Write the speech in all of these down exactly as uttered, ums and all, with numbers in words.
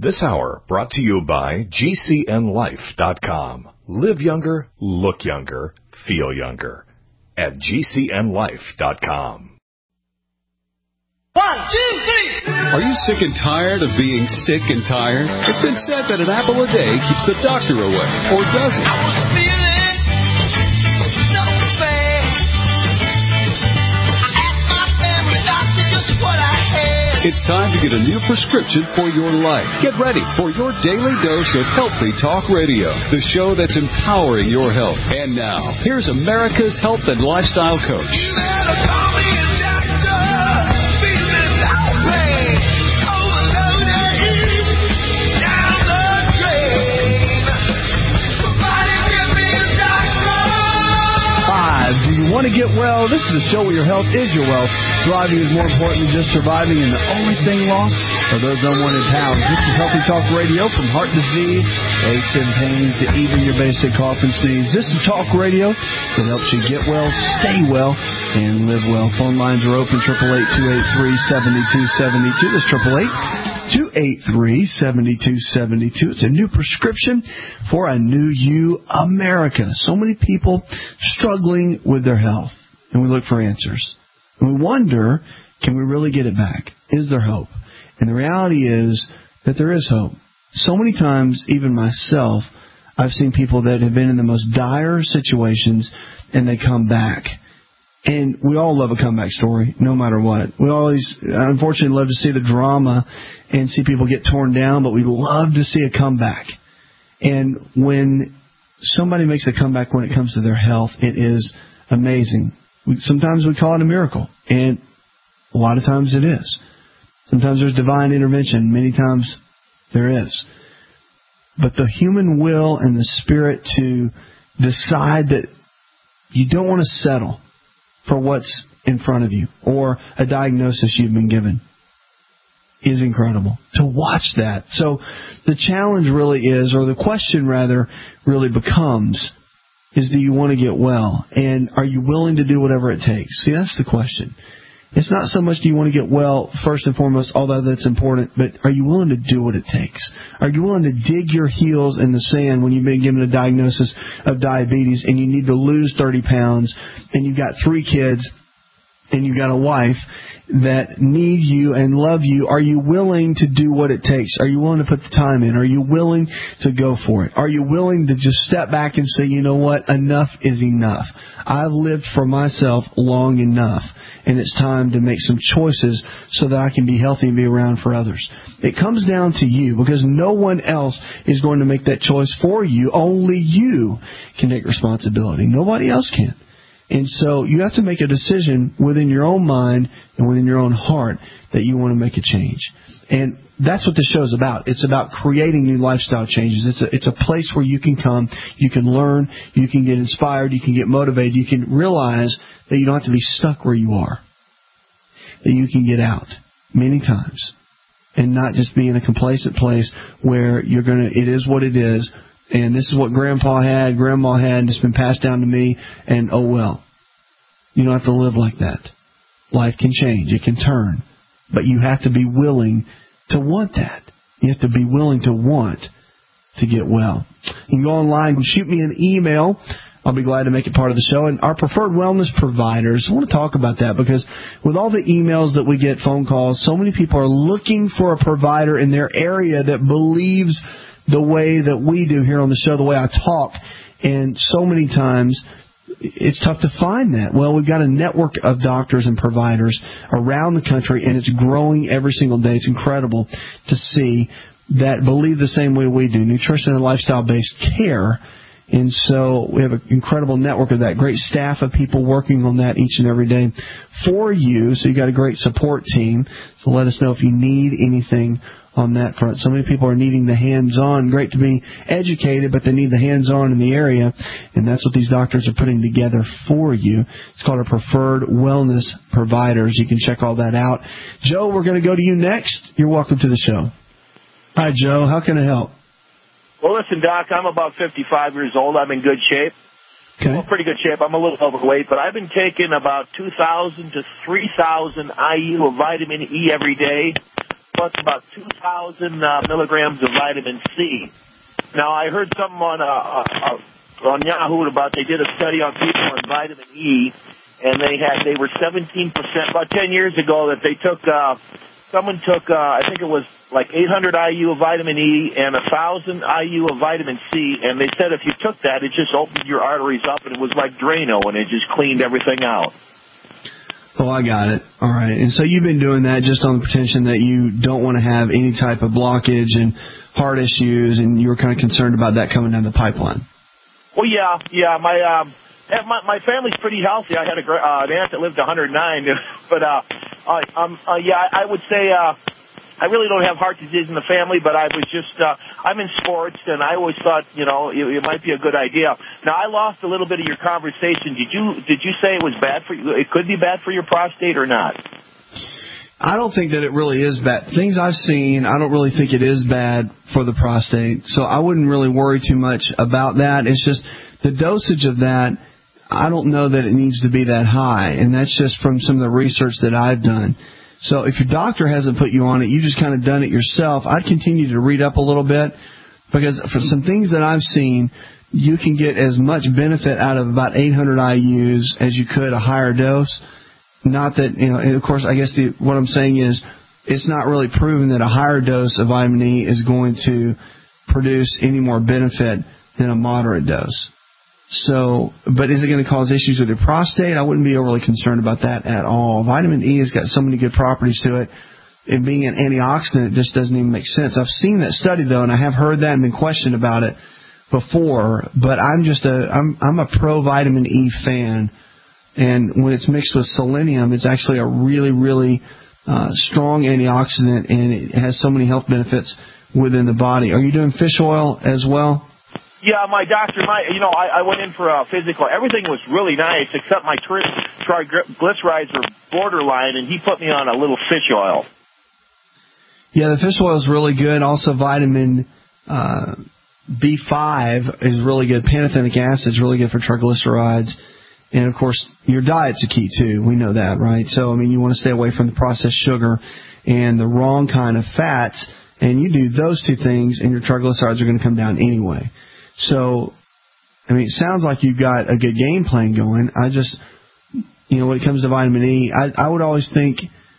This hour brought to you by G C N life dot com. Live younger, look younger, feel younger at G C N life dot com. One, two, three. Are you sick and tired of being sick and tired? It's been said that an apple a day keeps the doctor away, or does it? I was feeling so bad. I asked my family doctor just what I had. It's time to get a new prescription for your life. Get ready for your daily dose of Healthy Talk Radio, the show that's empowering your health. And now, here's America's health and lifestyle coach. You better call me a doctor. Feeling that way. Overloaded. Down the drain. Somebody give me a doctor. Five. Do you want to get well? This is a show where your health is your wealth. Thriving is more important than just surviving, and the only thing lost are those unwanted pounds. This is Healthy Talk Radio. From heart disease, aches and pains, to even your basic cough and sneeze. This is Talk Radio that helps you get well, stay well, and live well. Phone lines are open, eight eight eight, two eight three, seven two seven two. That's eight eight eight, two eight three, seven two seven two. It's a new prescription for a new you, America. So many people struggling with their health, and we look for answers. And we wonder, can we really get it back? Is there hope? And the reality is that there is hope. So many times, even myself, I've seen people that have been in the most dire situations, and they come back. And we all love a comeback story, no matter what. We always, unfortunately, love to see the drama and see people get torn down, but we love to see a comeback. And when somebody makes a comeback when it comes to their health, it is amazing. We, sometimes we call it a miracle, and a lot of times it is. Sometimes there's divine intervention. Many times there is. But the human will and the spirit to decide that you don't want to settle for what's in front of you or a diagnosis you've been given is incredible. To watch that. So the challenge really is, or the question rather, really becomes, is do you want to get well? And are you willing to do whatever it takes? See, that's the question. It's not so much do you want to get well, first and foremost, although that's important, but are you willing to do what it takes? Are you willing to dig your heels in the sand when you've been given a diagnosis of diabetes and you need to lose thirty pounds and you've got three kids and you've got a wife that need you and love you? Are you willing to do what it takes? Are you willing to put the time in? Are you willing to go for it? Are you willing to just step back and say, you know what, enough is enough. I've lived for myself long enough, and it's time to make some choices so that I can be healthy and be around for others. It comes down to you, because no one else is going to make that choice for you. Only you can take responsibility. Nobody else can. And so you have to make a decision within your own mind and within your own heart that you want to make a change. And that's what the show's about. It's about creating new lifestyle changes. It's a, it's a place where you can come, you can learn, you can get inspired, you can get motivated, you can realize that you don't have to be stuck where you are, that you can get out many times and not just be in a complacent place where you're going to, it is what it is. And this is what Grandpa had, Grandma had, and it's been passed down to me, and oh well. You don't have to live like that. Life can change. It can turn. But you have to be willing to want that. You have to be willing to want to get well. You can go online and shoot me an email. I'll be glad to make it part of the show. And our preferred wellness providers, I want to talk about that, because with all the emails that we get, phone calls, so many people are looking for a provider in their area that believes the way that we do here on the show, the way I talk. And so many times it's tough to find that. Well, we've got a network of doctors and providers around the country, and it's growing every single day. It's incredible to see that believe the same way we do, nutrition and lifestyle-based care. And so we have an incredible network of that, great staff of people working on that each and every day for you. So you've got a great support team. So let us know if you need anything on that front. So many people are needing the hands-on. Great to be educated, but they need the hands-on in the area, and that's what these doctors are putting together for you. It's called our Preferred Wellness Providers. You can check all that out. Joe, we're going to go to you next. You're welcome to the show. Hi, Joe. How can I help? Well, listen, Doc, I'm about fifty-five years old. I'm in good shape. Okay. Well, pretty good shape. I'm a little overweight, but I've been taking about two thousand to three thousand I U of vitamin E every day, plus about two thousand uh, milligrams of vitamin C. Now, I heard something on uh, uh, on Yahoo about they did a study on people on vitamin E, and they had they were seventeen percent about ten years ago that they took. Uh, someone took uh, I think it was like eight hundred I U of vitamin E and one thousand I U of vitamin C, and they said if you took that, it just opened your arteries up, and it was like Drano, and it just cleaned everything out. Oh, I got it. All right. And so you've been doing that just on the pretension that you don't want to have any type of blockage and heart issues, and you were kind of concerned about that coming down the pipeline. Well, yeah, yeah. My um, my, my family's pretty healthy. I had a uh, an aunt that lived one hundred nine, but uh, uh, um, uh, yeah, I would say uh, I really don't have heart disease in the family, but I was just uh, I'm in sports, and I always thought, you know, it, it might be a good idea. Now, I lost a little bit of your conversation. Did you did you say it was bad for you? It could be bad for your prostate or not? I don't think that it really is bad. Things I've seen, I don't really think it is bad for the prostate. So I wouldn't really worry too much about that. It's just the dosage of that, I don't know that it needs to be that high. And that's just from some of the research that I've done. So if your doctor hasn't put you on it, you just kind of done it yourself, I'd continue to read up a little bit, because for some things that I've seen, you can get as much benefit out of about eight hundred I U's as you could a higher dose. Not that, you know, and of course, I guess the, what I'm saying is it's not really proven that a higher dose of vitamin E is going to produce any more benefit than a moderate dose. So, but is it going to cause issues with your prostate? I wouldn't be overly concerned about that at all. Vitamin E has got so many good properties to it. And being an antioxidant, it just doesn't even make sense. I've seen that study, though, and I have heard that and been questioned about it before. But I'm just a, I'm, I'm a pro-vitamin E fan. And when it's mixed with selenium, it's actually a really, really uh, strong antioxidant, and it has so many health benefits within the body. Are you doing fish oil as well? Yeah, my doctor, my you know, I, I went in for a physical. Everything was really nice except my tri- triglycerides were borderline, and he put me on a little fish oil. Yeah, the fish oil is really good. Also, vitamin uh, B five is really good. Pantothenic acid is really good for triglycerides. And, of course, your diet's a key, too. We know that, right? So, I mean, you want to stay away from the processed sugar and the wrong kind of fats. And you do those two things, and your triglycerides are going to come down anyway. So, I mean, it sounds like you've got a good game plan going. I just, you know, when it comes to vitamin E, I, I would always think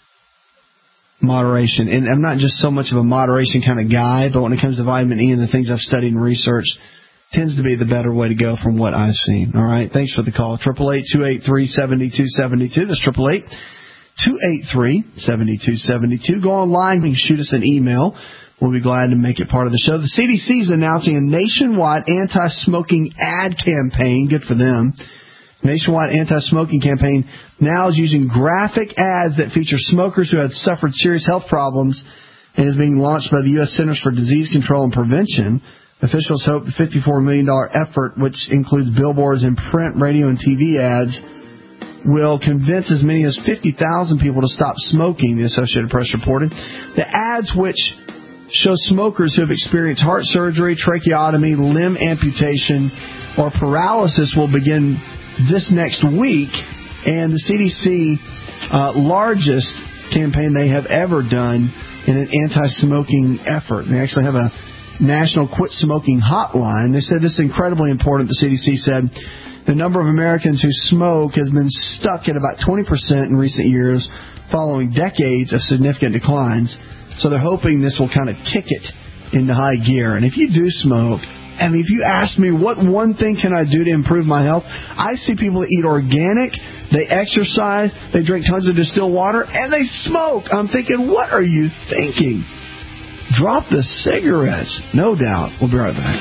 moderation. And I'm not just so much of a moderation kind of guy, but when it comes to vitamin E and the things I've studied and researched, tends to be the better way to go from what I've seen. All right, thanks for the call. eight eight eight, two eight three, seven two seven two. That's eight eight eight, two eight three, seven two seven two. Go online. You can shoot us an email. We'll be glad to make it part of the show. The C D C is announcing a nationwide anti-smoking ad campaign. Good for them. Nationwide anti-smoking campaign now is using graphic ads that feature smokers who had suffered serious health problems, and is being launched by the U S Centers for Disease Control and Prevention. Officials hope the fifty-four million dollars effort, which includes billboards and print, radio, and T V ads, will convince as many as fifty thousand people to stop smoking, the Associated Press reported. The ads, which show smokers who have experienced heart surgery, tracheotomy, limb amputation, or paralysis, will begin this next week. And the C D C, uh, largest campaign they have ever done in an anti-smoking effort. They actually have a National Quit Smoking Hotline. They said this is incredibly important. The C D C said the number of Americans who smoke has been stuck at about twenty percent in recent years, following decades of significant declines. So they're hoping this will kind of kick it into high gear. And if you do smoke, I mean, if you ask me what one thing can I do to improve my health, I see people that eat organic, they exercise, they drink tons of distilled water, and they smoke. I'm thinking, what are you thinking? Drop the cigarettes. No doubt. We'll be right back.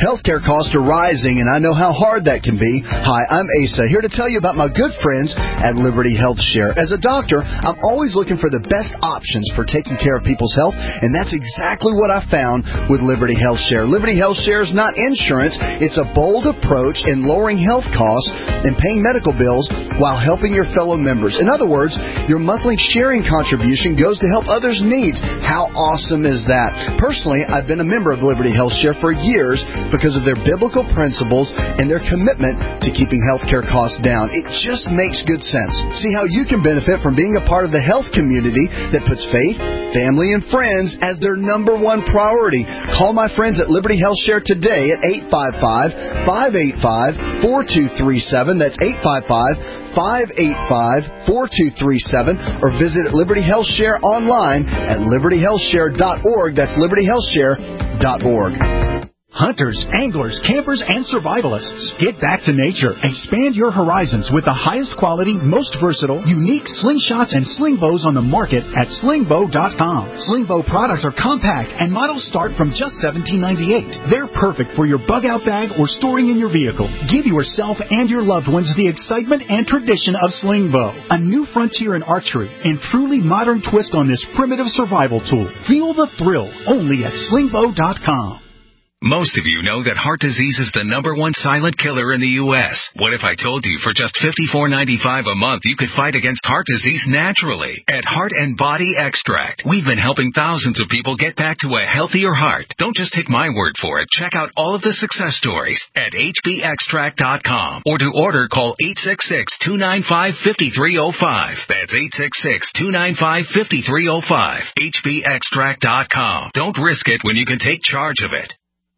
Healthcare costs are rising, and I know how hard that can be. Hi, I'm Asa, here to tell you about my good friends at Liberty Health Share. As a doctor, I'm always looking for the best options for taking care of people's health, and that's exactly what I found with Liberty Health Share. Liberty Health Share is not insurance. It's a bold approach in lowering health costs and paying medical bills while helping your fellow members. In other words, your monthly sharing contribution goes to help others' needs. How awesome is that? Personally, I've been a member of Liberty Health Share for years because of their biblical principles and their commitment to keeping healthcare costs down. It just makes good sense. See how you can benefit from being a part of the health community that puts faith, family, and friends as their number one priority. Call my friends at Liberty Health Share today at eight five five, five eight five, four two three seven. That's eight five five, five eight five, four two three seven, or visit Liberty Health Share online at liberty health share dot org. That's liberty health share dot org. Hunters, anglers, campers, and survivalists, get back to nature. Expand your horizons with the highest quality, most versatile, unique slingshots and sling bows on the market at sling bow dot com. Sling bow products are compact and models start from just seventeen ninety-eight. They're perfect for your bug-out bag or storing in your vehicle. Give yourself and your loved ones the excitement and tradition of sling bow, a new frontier in archery and truly modern twist on this primitive survival tool. Feel the thrill only at sling bow dot com. Most of you know that heart disease is the number one silent killer in the U S What if I told you for just fifty-four ninety-five a month you could fight against heart disease naturally? At Heart and Body Extract, we've been helping thousands of people get back to a healthier heart. Don't just take my word for it. Check out all of the success stories at h b extract dot com. Or to order, call eight six six, two nine five, five three zero five. That's eight six six, two nine five, five three zero five. h b extract dot com. Don't risk it when you can take charge of it.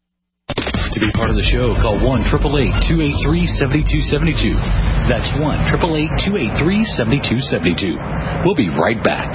To be part of the show, call one eight eight eight, two eight three, seven two seven two. That's one eight eight eight, two eight three, seven two seven two. We'll be right back.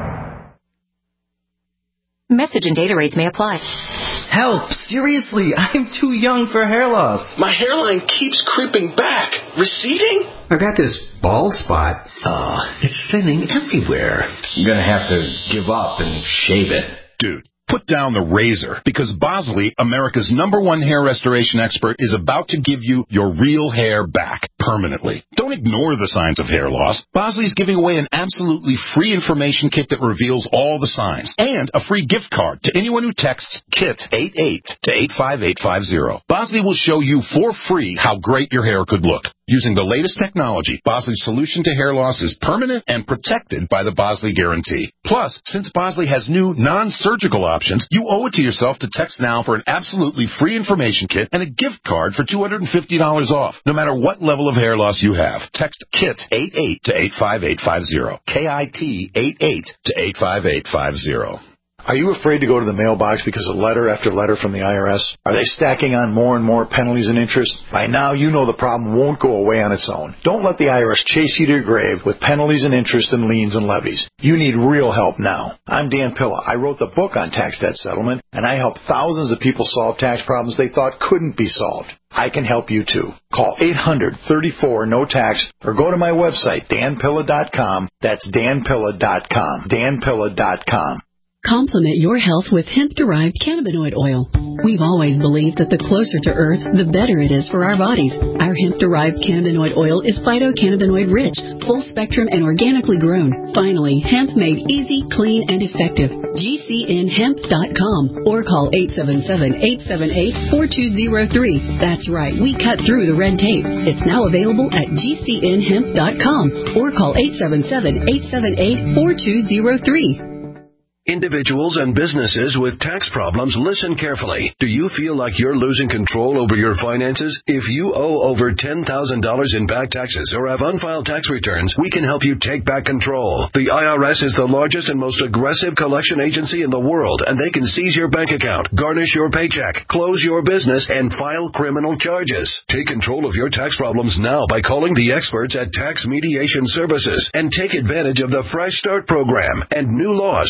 Message and data rates may apply. Help! Seriously, I'm too young for hair loss. My hairline keeps creeping back. Receding? I've got this bald spot. Oh, it's thinning everywhere. I'm gonna have to give up and shave it. Dude, put down the razor, because Bosley, America's number one hair restoration expert, is about to give you your real hair back permanently. Don't ignore the signs of hair loss. Bosley's giving away an absolutely free information kit that reveals all the signs, and a free gift card to anyone who texts KIT eighty-eight to eight five eight five zero. Bosley will show you for free how great your hair could look. Using the latest technology, Bosley's solution to hair loss is permanent and protected by the Bosley Guarantee. Plus, since Bosley has new non-surgical options, you owe it to yourself to text now for an absolutely free information kit and a gift card for two hundred fifty dollars off, no matter what level of hair loss you have. Text KIT eighty-eight to eight five eight five zero. K I T eighty-eight to eight five eight five zero. Are you afraid to go to the mailbox because of letter after letter from the I R S? Are they stacking on more and more penalties and interest? By now, you know the problem won't go away on its own. Don't let the I R S chase you to your grave with penalties and interest and liens and levies. You need real help now. I'm Dan Pilla. I wrote the book on tax debt settlement, and I help thousands of people solve tax problems they thought couldn't be solved. I can help you too. Call eight hundred, thirty-four, no tax or go to my website, dan pilla dot com. That's dan pilla dot com. dan pilla dot com. Complement your health with hemp-derived cannabinoid oil. We've always believed that the closer to Earth, the better it is for our bodies. Our hemp-derived cannabinoid oil is phytocannabinoid-rich, full-spectrum, and organically grown. Finally, hemp made easy, clean, and effective. G C N hemp dot com or call eight seven seven, eight seven eight, four two zero three. That's right, we cut through the red tape. It's now available at G C N hemp dot com or call eight seven seven, eight seven eight, four two zero three. Individuals and businesses with tax problems, listen carefully. Do you feel like you're losing control over your finances? If you owe over ten thousand dollars in back taxes or have unfiled tax returns, we can help you take back control. The I R S is the largest and most aggressive collection agency in the world, and they can seize your bank account, garnish your paycheck, close your business, and file criminal charges. Take control of your tax problems now by calling the experts at Tax Mediation Services and take advantage of the Fresh Start program and new laws that may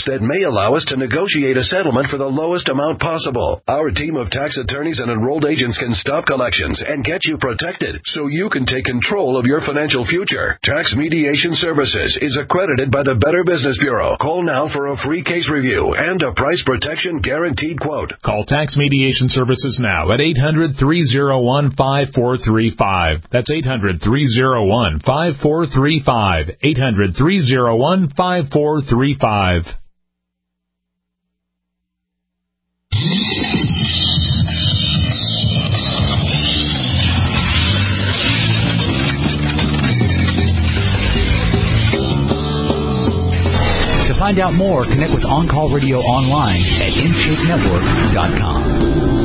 allow us to negotiate a settlement for the lowest amount possible. Our team of tax attorneys and enrolled agents can stop collections and get you protected so you can take control of your financial future. Tax Mediation Services is accredited by the Better Business Bureau. Call now for a free case review and a price protection guaranteed quote. Call Tax Mediation Services now at eight hundred, three oh one, five four three five. That's eight hundred, three oh one, five four three five. eight hundred, three oh one, five four three five. To find out more, connect with On Call Radio online at in shape network dot com.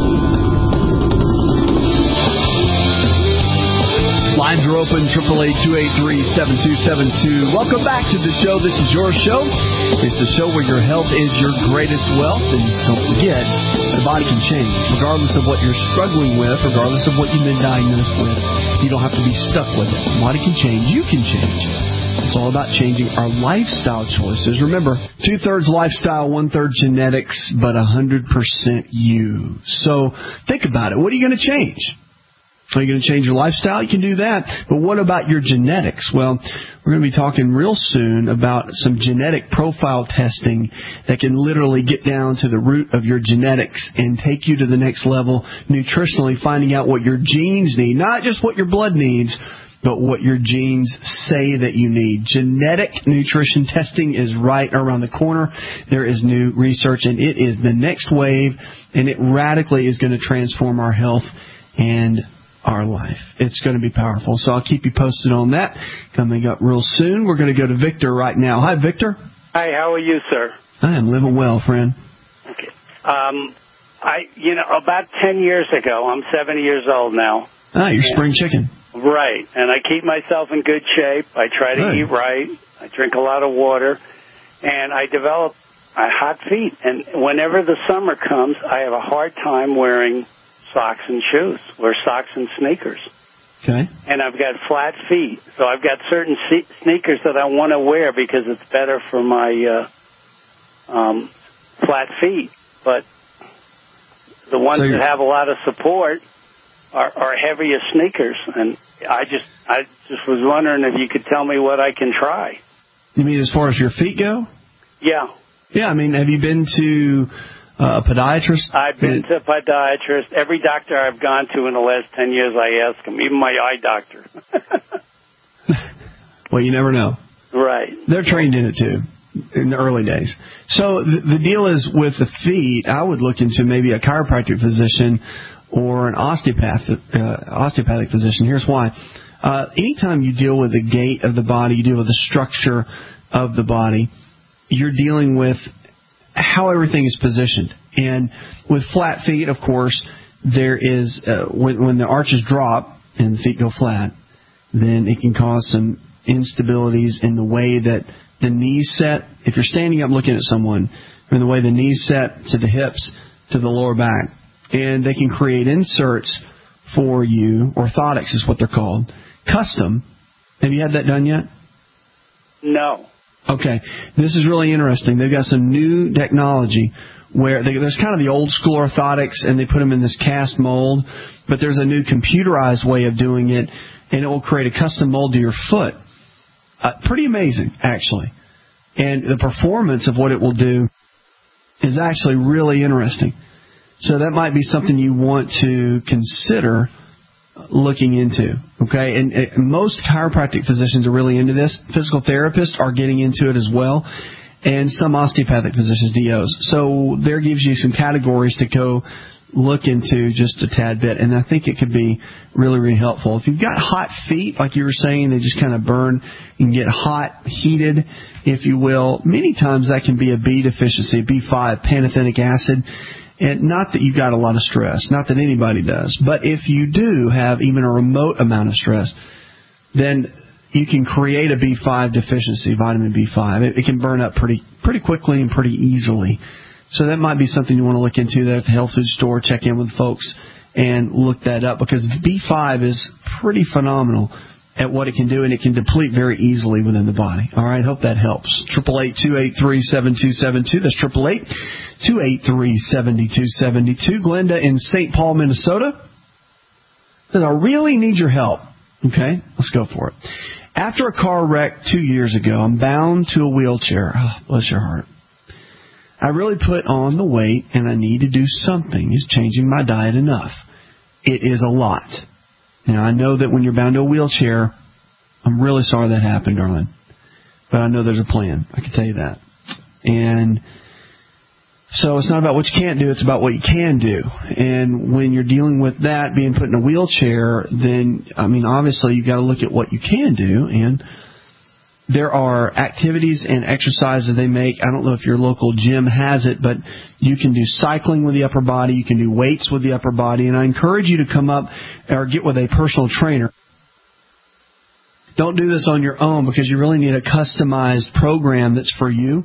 Lines are open, triple eight, two eight three, seven two seven two. Welcome back to the show. This is your show. It's the show where your health is your greatest wealth. And don't forget, the body can change. Regardless of what you're struggling with, regardless of what you've been diagnosed with, you don't have to be stuck with it. The body can change. You can change. It's all about changing our lifestyle choices. Remember, two-thirds lifestyle, one-third genetics, but one hundred percent you. So think about it. What are you going to change? Are you going to change your lifestyle? You can do that. But what about your genetics? Well, we're going to be talking real soon about some genetic profile testing that can literally get down to the root of your genetics and take you to the next level nutritionally, finding out what your genes need, not just what your blood needs, but what your genes say that you need. Genetic nutrition testing is right around the corner. There is new research, and it is the next wave, and it radically is going to transform our health and our life. It's going to be powerful. So I'll keep you posted on that. Coming up real soon, we're going to go to Victor right now. Hi, Victor. Hi, how are you, sir? I am living well, friend. Okay. Um, I, you know, about ten years ago, I'm seventy years old now. Ah, you're spring chicken. Right. And I keep myself in good shape. I try to Good. eat right. I drink a lot of water. And I develop uh, hot feet. And whenever the summer comes, I have a hard time wearing socks and shoes, wear socks and sneakers. Okay. And I've got flat feet, so I've got certain se- sneakers that I want to wear because it's better for my uh, um, flat feet. But the ones so that have a lot of support are, are heavier sneakers, and I just I just was wondering if you could tell me what I can try. You mean as far as your feet go? Yeah. Yeah, I mean, have you been to Uh, a podiatrist? I've been to a podiatrist. Every doctor I've gone to in the last ten years, I ask him, even my eye doctor. Well, you never know. Right. They're trained in it, too, in the early days. So the, the deal is with the feet, I would look into maybe a chiropractic physician or an osteopath, uh, osteopathic physician. Here's why. Uh, anytime you deal with the gait of the body, you deal with the structure of the body, you're dealing with how everything is positioned. And with flat feet, of course, there is, uh, when, when the arches drop and the feet go flat, then it can cause some instabilities in the way that the knees set. If you're standing up looking at someone, in the way the knees set to the hips, to the lower back, and they can create inserts for you. Orthotics is what they're called. Custom. Have you had that done yet? No. Okay, this is really interesting. They've got some new technology where they, there's kind of the old school orthotics, and they put them in this cast mold, but there's a new computerized way of doing it, and it will create a custom mold to your foot. Uh, pretty amazing, actually. And the performance of what it will do is actually really interesting. So that might be something you want to consider looking into, okay? And, and most chiropractic physicians are really into this. Physical therapists are getting into it as well, and some osteopathic physicians, D Os. So there gives you some categories to go look into just a tad bit, and I think it could be really, really helpful. If you've got hot feet, like you were saying, they just kind of burn and get hot, heated, if you will. Many times that can be a B deficiency, B five, pantothenic acid. And not that you've got a lot of stress, not that anybody does, but if you do have even a remote amount of stress, then you can create a B five deficiency, vitamin B five. It, it can burn up pretty pretty quickly and pretty easily. So that might be something you want to look into there at the health food store, check in with folks and look that up, because B five is pretty phenomenal at what it can do, and it can deplete very easily within the body. All right, hope that helps. eight eight eight, two eight three, seven two seven two. That's eight eight eight, two eight three, seven two seven two. Glenda in Saint Paul, Minnesota says, I really need your help. Okay, let's go for it. After a car wreck two years ago, I'm bound to a wheelchair. Oh, bless your heart. I really put on the weight, and I need to do something. Is changing my diet enough? It is a lot. Now, I know that when you're bound to a wheelchair, I'm really sorry that happened, darling. But I know there's a plan. I can tell you that. And so it's not about what you can't do. It's about what you can do. And when you're dealing with that, being put in a wheelchair, then, I mean, obviously you've got to look at what you can do. And there are activities and exercises they make. I don't know if your local gym has it, but you can do cycling with the upper body. You can do weights with the upper body. And I encourage you to come up or get with a personal trainer. Don't do this on your own because you really need a customized program that's for you.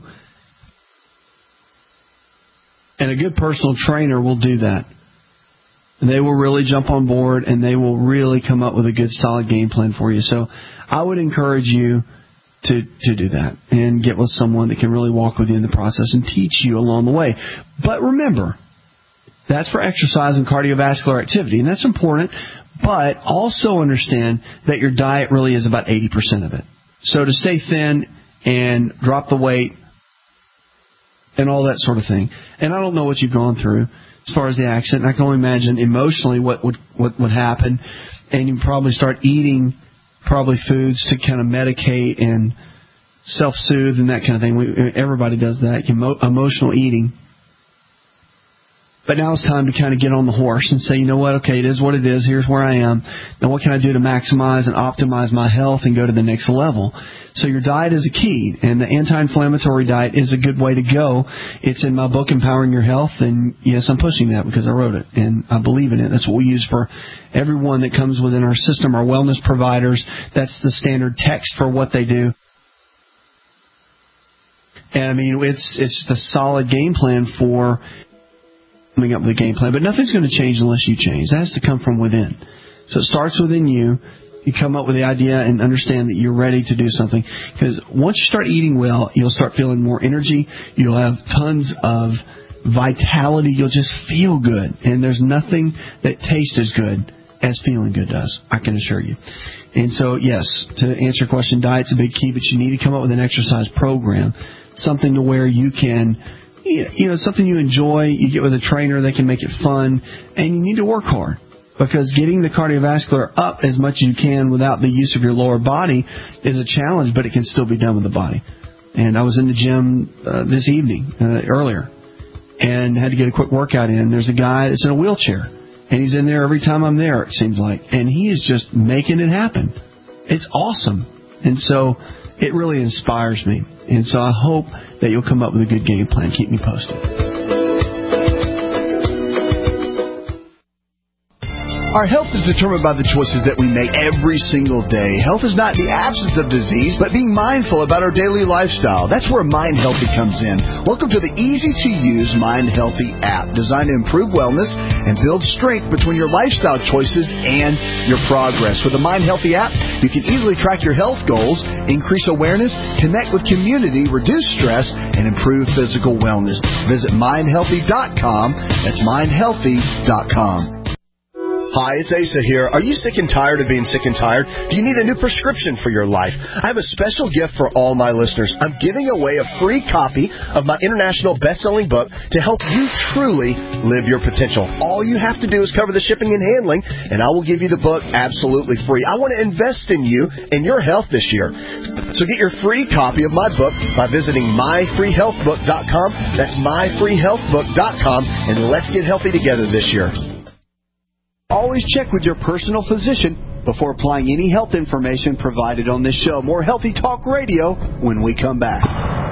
And a good personal trainer will do that. And they will really jump on board and they will really come up with a good solid game plan for you. So I would encourage you to, to do that and get with someone that can really walk with you in the process and teach you along the way. But remember, that's for exercise and cardiovascular activity, and that's important. But also understand that your diet really is about eighty percent of it. So to stay thin and drop the weight and all that sort of thing. And I don't know what you've gone through as far as the accident. I can only imagine emotionally what would what would happen. And you probably start eating probably foods to kind of medicate and self-soothe and that kind of thing. We, everybody does that, emo, emotional eating. But now it's time to kind of get on the horse and say, you know what, okay, it is what it is. Here's where I am. Now what can I do to maximize and optimize my health and go to the next level? So your diet is a key, and the anti-inflammatory diet is a good way to go. It's in my book, Empowering Your Health, and yes, I'm pushing that because I wrote it, and I believe in it. That's what we use for everyone that comes within our system, our wellness providers. That's the standard text for what they do. And, I mean, it's it's the solid game plan for coming up with a game plan. But nothing's going to change unless you change. That has to come from within. So it starts within you. You come up with the idea and understand that you're ready to do something. Because once you start eating well, you'll start feeling more energy. You'll have tons of vitality. You'll just feel good. And there's nothing that tastes as good as feeling good does, I can assure you. And so, yes, to answer your question, diet's a big key, but you need to come up with an exercise program, something to where you can, you know, something you enjoy. You get with a trainer, they can make it fun, and you need to work hard. Because getting the cardiovascular up as much as you can without the use of your lower body is a challenge, but it can still be done with the body. And I was in the gym uh, this evening, uh, earlier, and had to get a quick workout in. There's a guy that's in a wheelchair, and he's in there every time I'm there, it seems like. And he is just making it happen. It's awesome. And so it really inspires me. And so I hope that you'll come up with a good game plan. Keep me posted. Our health is determined by the choices that we make every single day. Health is not the absence of disease, but being mindful about our daily lifestyle. That's where Mind Healthy comes in. Welcome to the easy-to-use Mind Healthy app, designed to improve wellness and build strength between your lifestyle choices and your progress. With the Mind Healthy app, you can easily track your health goals, increase awareness, connect with community, reduce stress, and improve physical wellness. Visit mind healthy dot com. That's mind healthy dot com. Hi, it's Asa here. Are you sick and tired of being sick and tired? Do you need a new prescription for your life? I have a special gift for all my listeners. I'm giving away a free copy of my international best-selling book to help you truly live your potential. All you have to do is cover the shipping and handling, and I will give you the book absolutely free. I want to invest in you and your health this year. So get your free copy of my book by visiting my free health book dot com. That's my free health book dot com, and let's get healthy together this year. Always check with your personal physician before applying any health information provided on this show. More Healthy Talk Radio when we come back.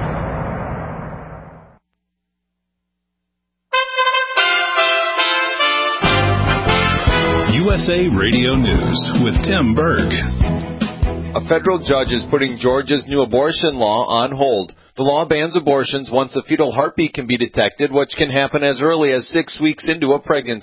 U S A Radio News with Tim Berg. A federal judge is putting Georgia's new abortion law on hold. The law bans abortions once a fetal heartbeat can be detected, which can happen as early as six weeks into a pregnancy.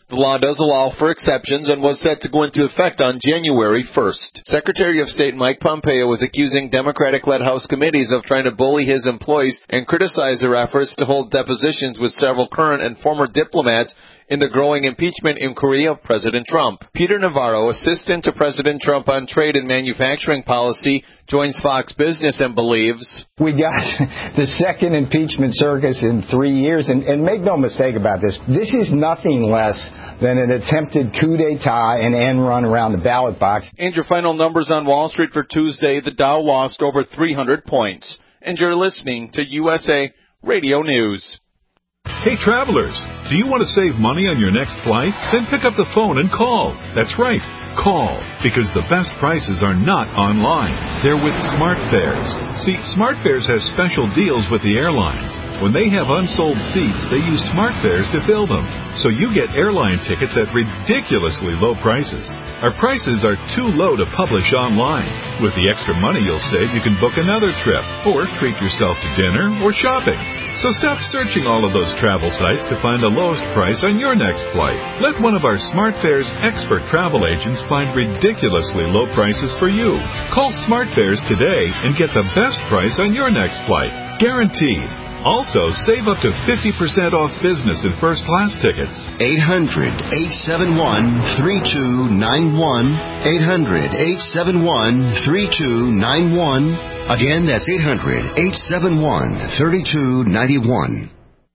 The law does allow for exceptions and was set to go into effect on January first. Secretary of State Mike Pompeo was accusing Democratic-led House committees of trying to bully his employees and criticize their efforts to hold depositions with several current and former diplomats in the growing impeachment inquiry of President Trump. Peter Navarro, assistant to President Trump on trade and manufacturing policy, joins Fox Business and believes, we got the second impeachment circus in three years, and, and make no mistake about this, this is nothing less than an attempted coup d'etat and end run around the ballot box. And your final numbers on Wall Street for Tuesday, the Dow lost over three hundred points. And you're listening to U S A Radio News. Hey, travelers, do you want to save money on your next flight? Then pick up the phone and call. That's right, call, because the best prices are not online. They're with SmartFares. See, SmartFares has special deals with the airlines. When they have unsold seats, they use SmartFares to fill them. So you get airline tickets at ridiculously low prices. Our prices are too low to publish online. With the extra money you'll save, you can book another trip or treat yourself to dinner or shopping. So stop searching all of those travel sites to find the lowest price on your next flight. Let one of our SmartFares expert travel agents find ridiculously low prices for you. Call SmartFares today and get the best price on your next flight. Guaranteed. Also, save up to fifty percent off business and first class tickets. eight hundred, eight seven one, three two nine one. eight hundred, eight seven one, three two nine one. Again, that's eight hundred, eight seven one, three two nine one.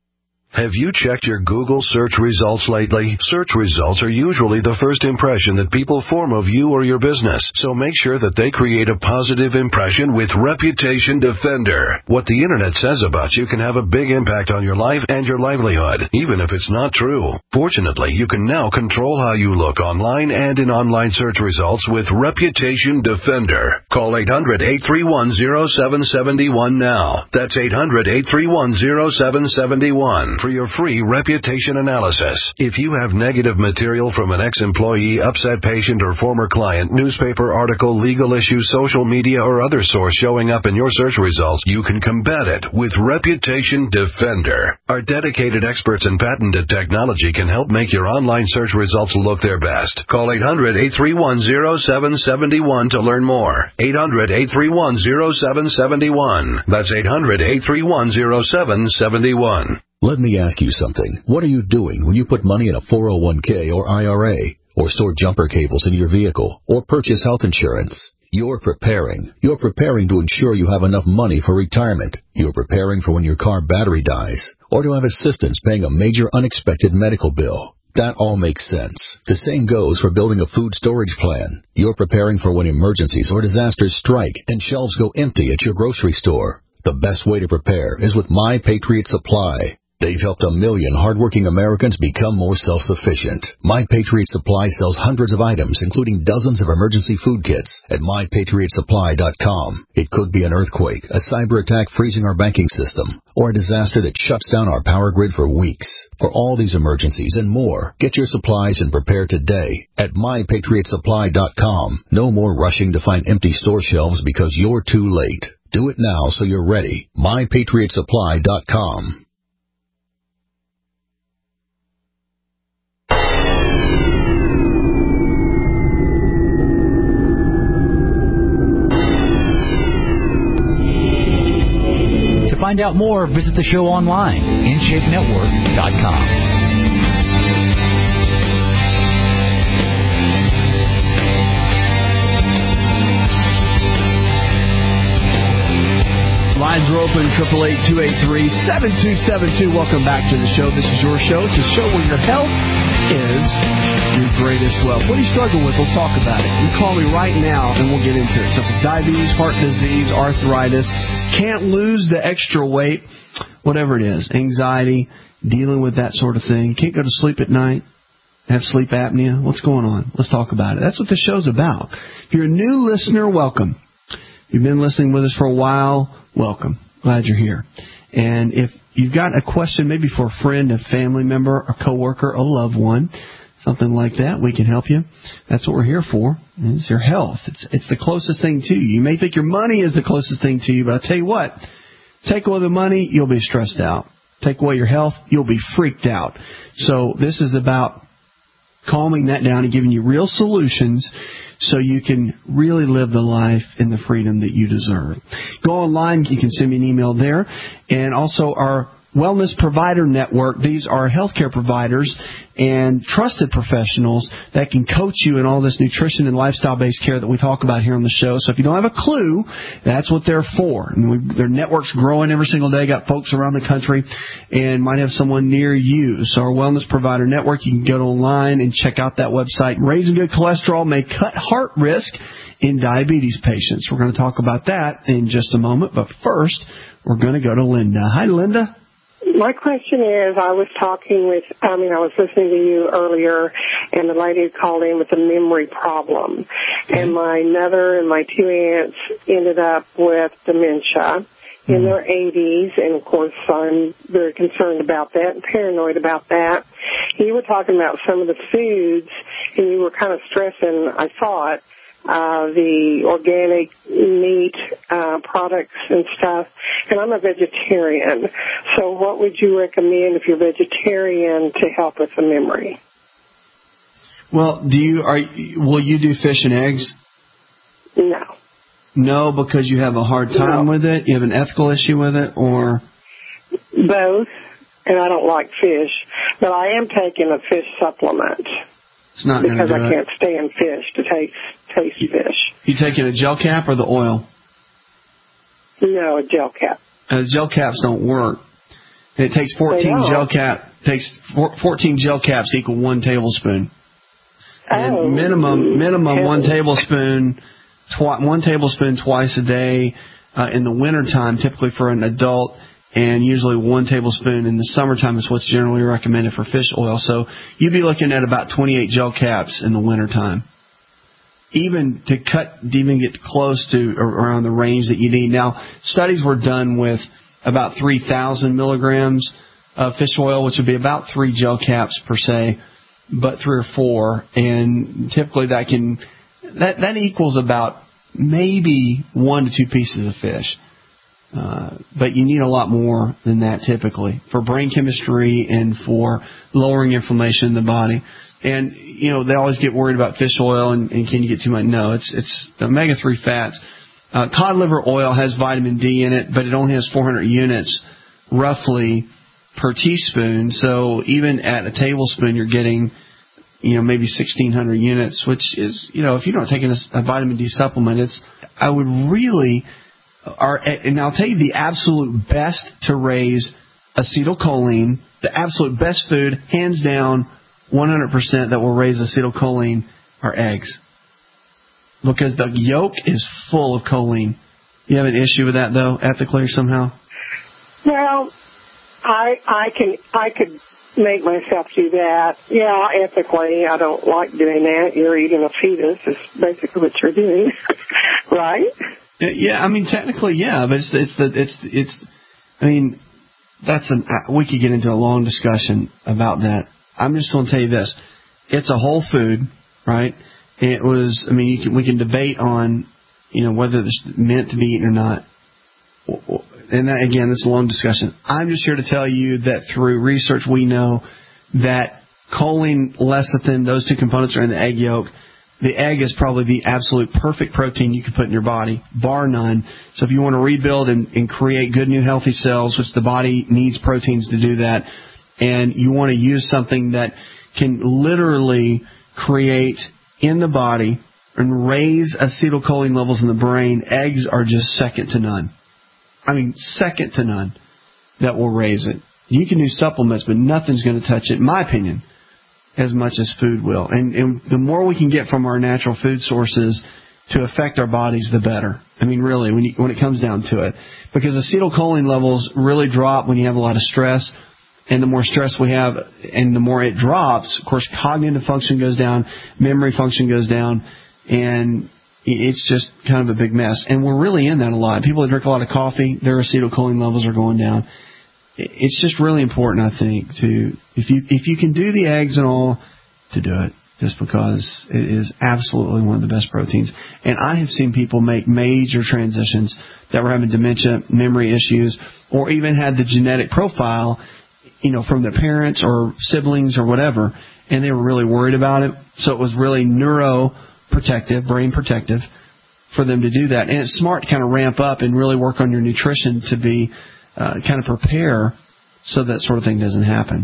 Have you checked your Google search results lately? Search results are usually the first impression that people form of you or your business, so make sure that they create a positive impression with Reputation Defender. What the internet says about you can have a big impact on your life and your livelihood, even if it's not true. Fortunately, you can now control how you look online and in online search results with Reputation Defender. Call eight hundred, eight three one, zero seven seven one now. That's eight hundred, eight three one, zero seven seven one. For your free reputation analysis. If you have negative material from an ex-employee, upset patient, or former client, newspaper article, legal issue, social media, or other source showing up in your search results, you can combat it with Reputation Defender. Our dedicated experts in patented technology can help make your online search results look their best. Call eight hundred, eight three one, zero seven seven one to learn more. eight hundred, eight three one, zero seven seven one. That's eight hundred, eight three one, zero seven seven one. Let me ask you something. What are you doing when you put money in a four oh one k or I R A, or store jumper cables in your vehicle, or purchase health insurance? You're preparing. You're preparing to ensure you have enough money for retirement. You're preparing for when your car battery dies, or to have assistance paying a major unexpected medical bill. That all makes sense. The same goes for building a food storage plan. You're preparing for when emergencies or disasters strike and shelves go empty at your grocery store. The best way to prepare is with My Patriot Supply. They've helped a million hardworking Americans become more self-sufficient. My Patriot Supply sells hundreds of items, including dozens of emergency food kits at my patriot supply dot com. It could be an earthquake, a cyber attack freezing our banking system, or a disaster that shuts down our power grid for weeks. For all these emergencies and more, get your supplies and prepare today at my patriot supply dot com. No more rushing to find empty store shelves because you're too late. Do it now so you're ready. my patriot supply dot com. To find out more, visit the show online, in shape network dot com. Lines are open, triple eight, two eight three, seven two seven two. Welcome back to the show. This is your show. It's a show where your health is your greatest wealth. What do you struggle with? Let's talk about it. You call me right now, and we'll get into it. So if it's diabetes, heart disease, arthritis, can't lose the extra weight, whatever it is, anxiety, dealing with that sort of thing, can't go to sleep at night, have sleep apnea, what's going on? Let's talk about it. That's what the show's about. If you're a new listener, welcome. If you've been listening with us for a while, welcome. Glad you're here. And if you've got a question maybe for a friend, a family member, a coworker, a loved one, something like that, we can help you. That's what we're here for. It's your health. It's it's the closest thing to you. You may think your money is the closest thing to you, but I'll tell you what, take away the money, you'll be stressed out. Take away your health, you'll be freaked out. So this is about calming that down and giving you real solutions so you can really live the life and the freedom that you deserve. Go online. You can send me an email there. And also our Wellness Provider Network. These are healthcare providers and trusted professionals that can coach you in all this nutrition and lifestyle-based care that we talk about here on the show. So if you don't have a clue, that's what they're for. And we, their network's growing every single day. Got folks around the country and might have someone near you. So our Wellness Provider Network, you can go online and check out that website. Raising good cholesterol may cut heart risk in diabetes patients. We're going to talk about that in just a moment. But first, we're going to go to Linda. Hi, Linda. My question is, I was talking with, I mean, I was listening to you earlier, and the lady had called in with a memory problem. And my mother and my two aunts ended up with dementia in their eighties, and, of course, I'm very concerned about that and paranoid about that. You were talking about some of the foods, and you were kind of stressing, I thought, Uh, the organic meat uh, products and stuff, and I'm a vegetarian. So what would you recommend if you're vegetarian to help with the memory? Well, do you are will you do fish and eggs? No. No, because you have a hard time no. with it? You have an ethical issue with it, or? Both, and I don't like fish, but I am taking a fish supplement. It's not going to because do I it. can't stand fish to taste taste fish. You taking a gel cap or the oil? No, a gel cap. Uh, gel caps don't work. It takes fourteen gel cap takes fourteen gel caps equal one tablespoon. And oh, minimum minimum heavens. one tablespoon twi- one tablespoon twice a day uh, in the wintertime, typically for an adult. And usually one tablespoon in the summertime is what's generally recommended for fish oil. So you'd be looking at about twenty-eight gel caps in the wintertime. Even to cut, to even get close to around the range that you need. Now, studies were done with about three thousand milligrams of fish oil, which would be about three gel caps per se, but three or four. And typically that can, that, that equals about maybe one to two pieces of fish. Uh, but you need a lot more than that typically for brain chemistry and for lowering inflammation in the body. And, you know, they always get worried about fish oil and, and can you get too much? No, it's it's the omega three fats. Uh, cod liver oil has vitamin D in it, but it only has four hundred units roughly per teaspoon. So even at a tablespoon, you're getting, you know, maybe sixteen hundred units, which is, you know, if you're not taking a, a vitamin D supplement, it's, I would really... Are, and I'll tell you the absolute best to raise acetylcholine, the absolute best food, hands down, one hundred percent that will raise acetylcholine are eggs. Because the yolk is full of choline. You have an issue with that, though, ethically or somehow? Well, I I can I could make myself do that. Yeah, ethically, I don't like doing that. You're eating a fetus is basically what you're doing, right? Yeah, I mean, technically, yeah, but it's it's the it's it's. I mean, that's an we could get into a long discussion about that. I'm just going to tell you this: it's a whole food, right? It was. I mean, you can, we can debate on, you know, whether it's meant to be eaten or not. And that, again, that's a long discussion. I'm just here to tell you that through research, we know that choline, lecithin, those two components are in the egg yolk. The egg is probably the absolute perfect protein you can put in your body, bar none. So if you want to rebuild and, and create good new healthy cells, which the body needs proteins to do that, and you want to use something that can literally create in the body and raise acetylcholine levels in the brain, eggs are just second to none. I mean, second to none that will raise it. You can do supplements, but nothing's going to touch it, in my opinion, as much as food will. And, and the more we can get from our natural food sources to affect our bodies, the better. I mean, really, when, you, when it comes down to it. Because acetylcholine levels really drop when you have a lot of stress. And the more stress we have and the more it drops, of course, cognitive function goes down, memory function goes down, and it's just kind of a big mess. And we're really in that a lot. People that drink a lot of coffee, their acetylcholine levels are going down. It's just really important, I think, to if you if you can do the eggs and all, to do it, just because it is absolutely one of the best proteins. And I have seen people make major transitions that were having dementia, memory issues, or even had the genetic profile you know, from their parents or siblings or whatever, and they were really worried about it. So it was really neuroprotective, brain protective for them to do that. And it's smart to kind of ramp up and really work on your nutrition to be uh, kind of prepare so that sort of thing doesn't happen.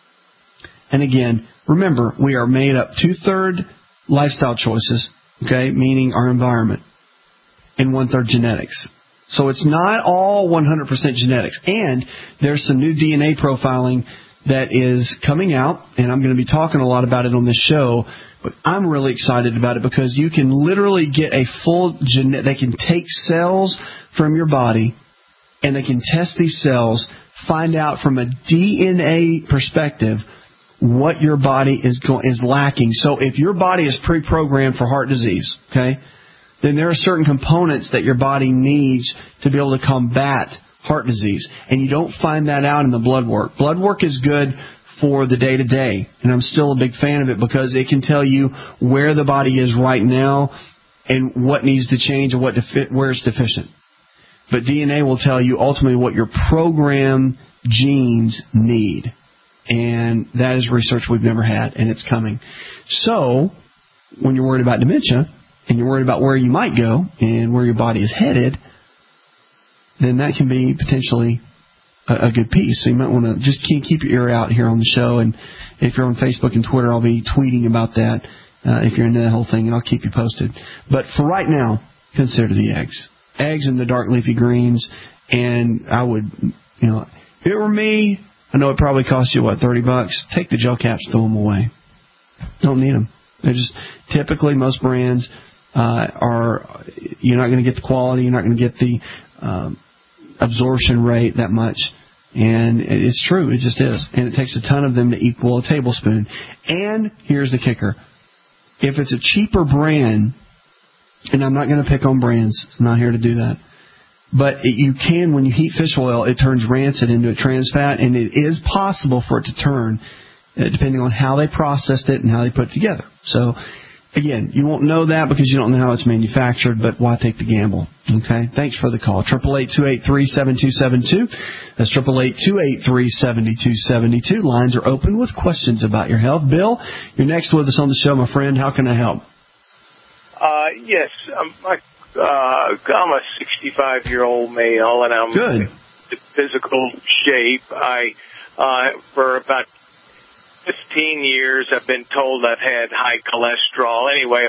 And again, remember, we are made up two-thirds lifestyle choices, okay, meaning our environment, and one-third genetics. So it's not all one hundred percent genetics. And there's some new D N A profiling that is coming out, and I'm going to be talking a lot about it on this show, but I'm really excited about it because you can literally get a full genetic, they can take cells from your body, and they can test these cells, find out from a D N A perspective what your body is go- is lacking. So if your body is pre-programmed for heart disease, okay, then there are certain components that your body needs to be able to combat heart disease. And you don't find that out in the blood work. Blood work is good for the day-to-day, and I'm still a big fan of it because it can tell you where the body is right now and what needs to change and what defi- where it's deficient. But D N A will tell you ultimately what your programmed genes need. And that is research we've never had, and it's coming. So when you're worried about dementia and you're worried about where you might go and where your body is headed, then that can be potentially a, a good piece. So you might want to just keep, keep your ear out here on the show. And if you're on Facebook and Twitter, I'll be tweeting about that uh, if you're into that whole thing, and I'll keep you posted. But for right now, consider the eggs. Eggs and the dark leafy greens. And I would, you know, if it were me, I know it probably costs you, what, thirty bucks? Take the gel caps, throw them away. Don't need them. They're just, typically most brands uh, are, you're not going to get the quality, you're not going to get the um, absorption rate that much. And it's true, it just is. And it takes a ton of them to equal a tablespoon. And here's the kicker. If it's a cheaper brand, and I'm not going to pick on brands, I'm not here to do that, but it, you can, when you heat fish oil, it turns rancid into a trans fat, and it is possible for it to turn, uh, depending on how they processed it and how they put it together. So, again, you won't know that because you don't know how it's manufactured, but why take the gamble? Okay? Thanks for the call. eight eight eight, two eight three, seven two seven two. That's eight eight eight, two eight three, seven two seven two. Lines are open with questions about your health. Bill, you're next with us on the show, my friend. How can I help? Uh, yes, um, I Uh, I'm a sixty-five-year-old male, and I'm Good. in physical shape. I, uh, for about fifteen years, I've been told I've had high cholesterol. Anyway,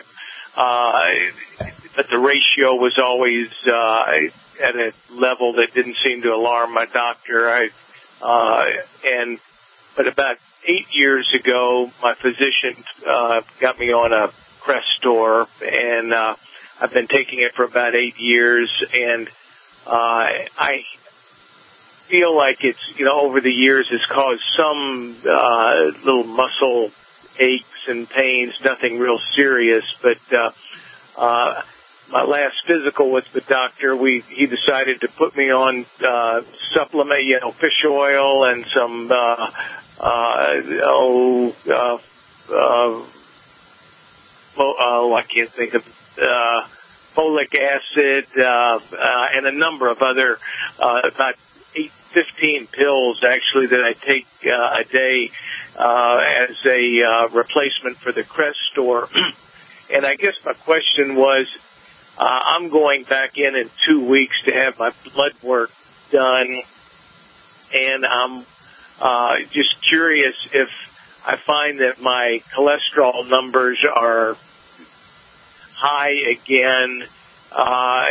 uh, but the ratio was always uh, at a level that didn't seem to alarm my doctor. I, uh, and but about eight years ago, my physician uh, got me on a Crestor, and uh, I've been taking it for about eight years, and uh, I feel like it's, you know, over the years has caused some uh, little muscle aches and pains, nothing real serious. But uh, uh, my last physical with the doctor, we he decided to put me on uh, supplement, you know, fish oil and some uh, uh, oh, uh, uh, oh, I can't think of. Uh, folic acid, uh, uh, and a number of other, uh, about eight, fifteen pills actually that I take, uh, a day, uh, as a, uh, replacement for the Crestor. And I guess my question was, uh, I'm going back in in two weeks to have my blood work done, and I'm, uh, just curious if I find that my cholesterol numbers are high again. Uh,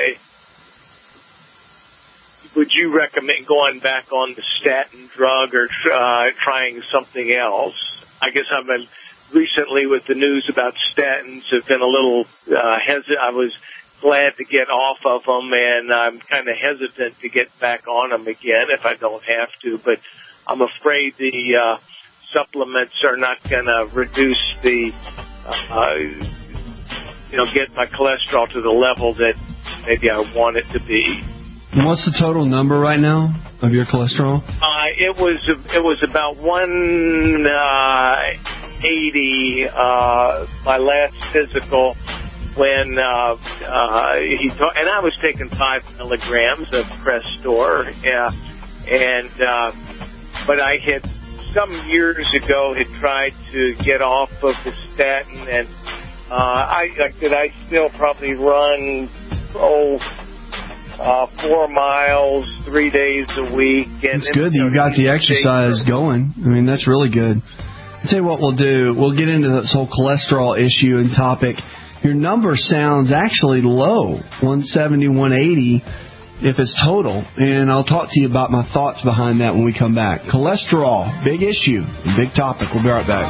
would you recommend going back on the statin drug or uh, trying something else? I guess I've been recently with the news about statins have been a little uh, hesitant. I was glad to get off of them, and I'm kind of hesitant to get back on them again if I don't have to. But I'm afraid the uh, supplements are not going to reduce the uh, you know, get my cholesterol to the level that maybe I want it to be. What's the total number right now of your cholesterol? Uh, it was it was about one eighty uh, my last physical when uh, uh, he ta- and I was taking five milligrams of Crestor, yeah, and uh, but I had some years ago had tried to get off of the statin, and uh, I, I could I still probably run oh uh, four miles three days a week. And it's good that you got the exercise going. I mean, that's really good. I'll tell you what we'll do. We'll get into this whole cholesterol issue and topic. Your number sounds actually low, one seventy, one eighty, if it's total. And I'll talk to you about my thoughts behind that when we come back. Cholesterol, big issue, big topic. We'll be right back.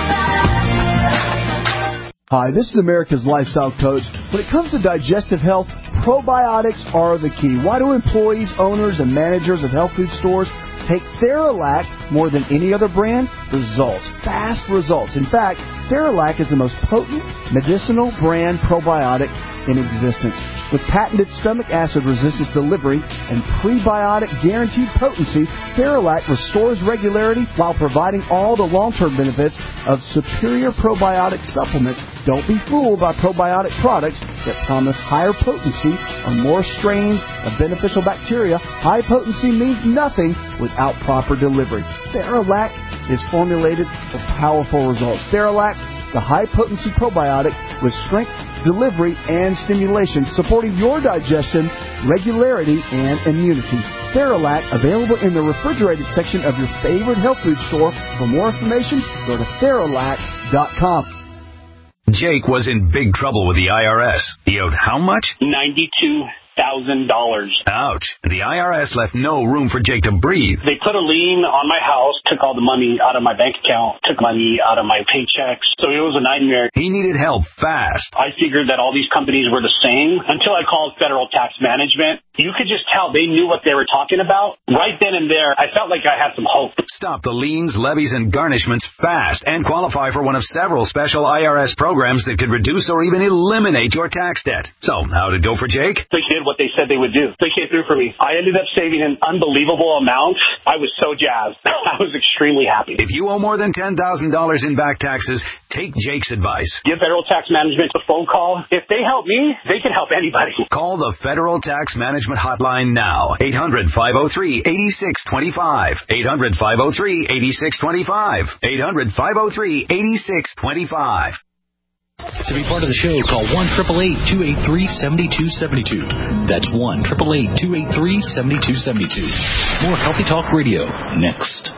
Hi, this is America's Lifestyle Coach. When it comes to digestive health, probiotics are the key. Why do employees, owners, and managers of health food stores take Theralac more than any other brand? Results. Fast results. In fact, Theralac is the most potent medicinal brand probiotic in existence. With patented stomach acid resistance delivery and prebiotic guaranteed potency, Theralac restores regularity while providing all the long-term benefits of superior probiotic supplements. Don't be fooled by probiotic products that promise higher potency or more strains of beneficial bacteria. High potency means nothing without proper delivery. Theralac is formulated for powerful results. Theralac, the high-potency probiotic with strength, delivery, and stimulation, supporting your digestion, regularity, and immunity. Theralac, available in the refrigerated section of your favorite health food store. For more information, go to Theralac dot com. Jake was in big trouble with the I R S. He owed how much? ninety-two thousand dollars. Ouch. The I R S left no room for Jake to breathe. They put a lien on my house, took all the money out of my bank account, took money out of my paychecks. So it was a nightmare. He needed help fast. I figured that all these companies were the same until I called Federal Tax Management. You could just tell they knew what they were talking about. Right then and there, I felt like I had some hope. Stop the liens, levies, and garnishments fast and qualify for one of several special I R S programs that could reduce or even eliminate your tax debt. So, how'd it go for Jake? They did what they said they would do. They came through for me. I ended up saving an unbelievable amount. I was so jazzed. I was extremely happy. If you owe more than ten thousand dollars in back taxes, take Jake's advice. Give Federal Tax Management a phone call. If they help me, they can help anybody. Call the Federal Tax Management Hotline now. eight hundred, five oh three, eight six two five. eight hundred, five oh three, eight six two five. eight hundred, five oh three, eight six two five. To be part of the show, call one eight eight eight, two eight three, seven two seven two. That's one eight eight eight, two eight three, seven two seven two. More Healthy Talk Radio next.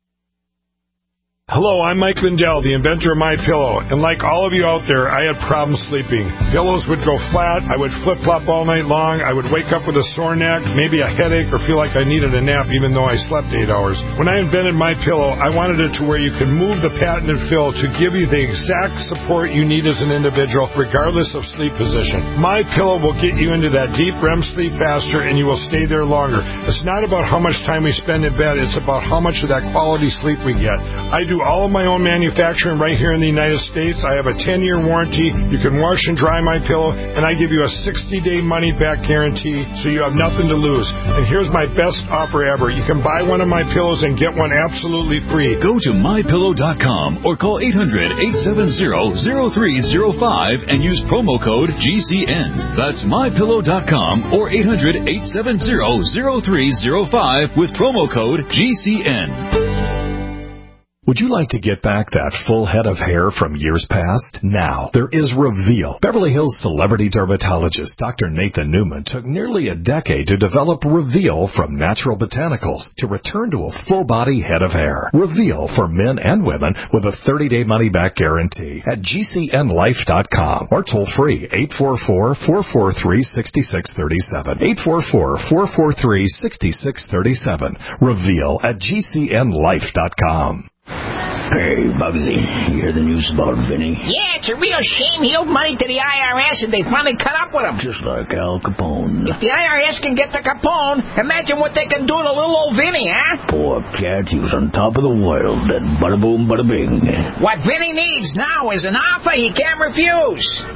Hello, I'm Mike Lindell, the inventor of MyPillow, and like all of you out there, I had problems sleeping. Pillows would go flat, I would flip-flop all night long, I would wake up with a sore neck, maybe a headache, or feel like I needed a nap even though I slept eight hours. When I invented MyPillow, I wanted it to where you could move the patented fill to give you the exact support you need as an individual, regardless of sleep position. MyPillow will get you into that deep R E M sleep faster, and you will stay there longer. It's not about how much time we spend in bed, it's about how much of that quality sleep we get. I do all of my own manufacturing right here in the United States. I have a ten-year warranty. You can wash and dry my pillow, and I give you a sixty-day money-back guarantee, so you have nothing to lose. And here's my best offer ever. You can buy one of my pillows and get one absolutely free. Go to my pillow dot com or call eight hundred, eight seven zero, zero three zero five and use promo code G C N. That's my pillow dot com or eight hundred, eight seven zero, zero three zero five with promo code G C N. Would you like to get back that full head of hair from years past? Now, there is Reveal. Beverly Hills celebrity dermatologist Doctor Nathan Newman took nearly a decade to develop Reveal from natural botanicals to return to a full-body head of hair. Reveal for men and women with a thirty-day money-back guarantee at G C N life dot com or toll-free eight four four, four four three, six six three seven. eight four four, four four three, six six three seven. Reveal at G C N life dot com. Hey, Bugsy, you hear the news about Vinny? Yeah, it's a real shame he owed money to the I R S and they finally cut up with him. Just like Al Capone. If the I R S can get to Capone, imagine what they can do to little old Vinny, huh? Poor cat, he was on top of the world, and bada boom, bada bing. What Vinny needs now is an offer he can't refuse.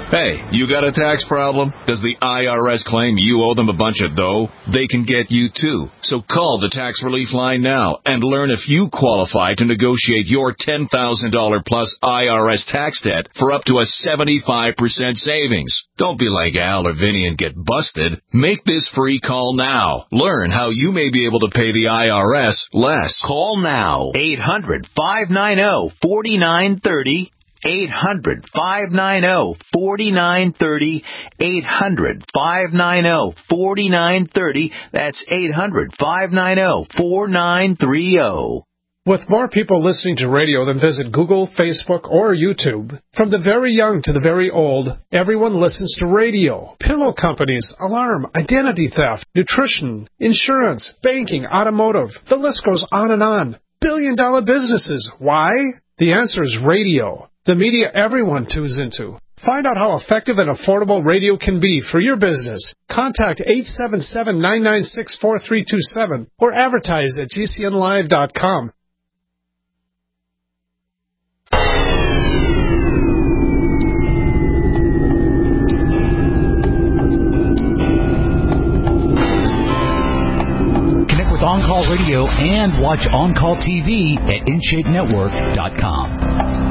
Hey, you got a tax problem? Does the I R S claim you owe them a bunch of dough? They can get you too. So call the Tax Relief Line now and learn if you qualify to negotiate your ten thousand dollars plus I R S tax debt for up to a seventy-five percent savings. Don't be like Al or Vinny and get busted. Make this free call now. Learn how you may be able to pay the I R S less. Call now. eight hundred, five nine zero, four nine three zero. eight hundred, five nine zero, four nine three zero. eight hundred, five nine zero, four nine three zero. That's eight hundred, five nine zero, four nine three zero. With more people listening to radio than visit Google, Facebook, or YouTube, from the very young to the very old, everyone listens to radio. Pillow companies, alarm, identity theft, nutrition, insurance, banking, automotive. The list goes on and on. Billion-dollar businesses. Why? The answer is radio. The media everyone tunes into. Find out how effective and affordable radio can be for your business. Contact eight seven seven, nine nine six, four three two seven or advertise at G C N live dot com. Connect with On Call Radio and watch On Call T V at in shape network dot com.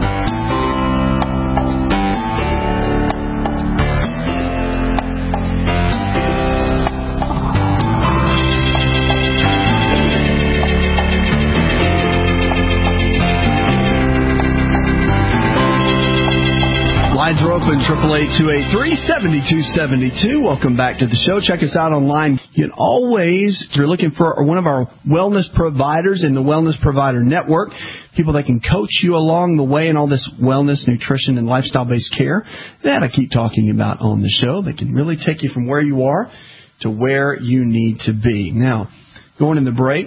Lines are open, eight eight eight, two eight three, seven two seven two. Welcome back to the show. Check us out online. You can always, if you're looking for one of our wellness providers in the Wellness Provider Network, people that can coach you along the way in all this wellness, nutrition, and lifestyle-based care that I keep talking about on the show. They can really take you from where you are to where you need to be. Now, going in the break,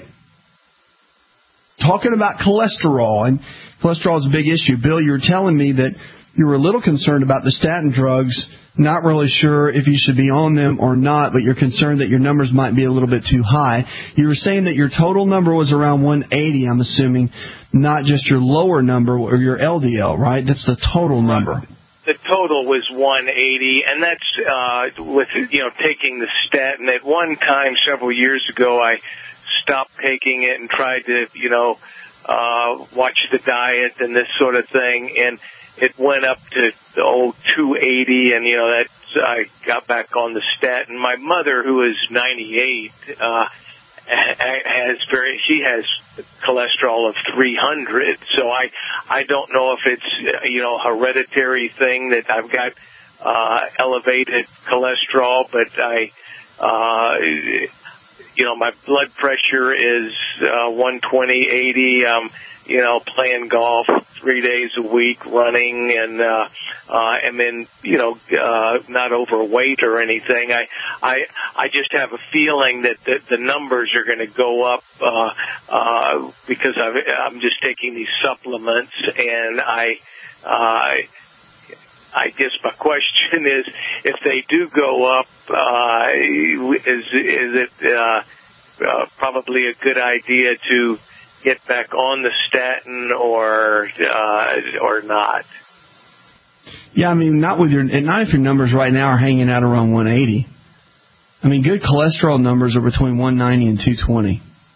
talking about cholesterol, and cholesterol is a big issue. Bill, you were telling me that you were a little concerned about the statin drugs, not really sure if you should be on them or not, but you're concerned that your numbers might be a little bit too high. You were saying that your total number was around one eighty, I'm assuming, not just your lower number or your L D L, right? That's the total number. The total was one eighty, and that's uh, with, you know, taking the statin. At one time, several years ago, I stopped taking it and tried to, you know, uh, watch the diet and this sort of thing, and it went up to the old two eighty, and, you know, that I got back on the statin. My mother, who is ninety-eight, uh, has very, she has cholesterol of three hundred. So I, I don't know if it's, you know, a hereditary thing that I've got, uh, elevated cholesterol, but I, uh, you know, my blood pressure is, uh, one twenty, eighty, um, you know, playing golf three days a week, running, and uh, uh, and then, you know, uh, not overweight or anything. I, I, I just have a feeling that the, the numbers are going to go up uh, uh, because I've, I'm just taking these supplements, and I, uh, I guess my question is, if they do go up, uh, is is it uh, uh, probably a good idea to get back on the statin or uh, or not? Yeah, I mean, not with your, not if your numbers right now are hanging out around one eighty. I mean, good cholesterol numbers are between one ninety and two twenty.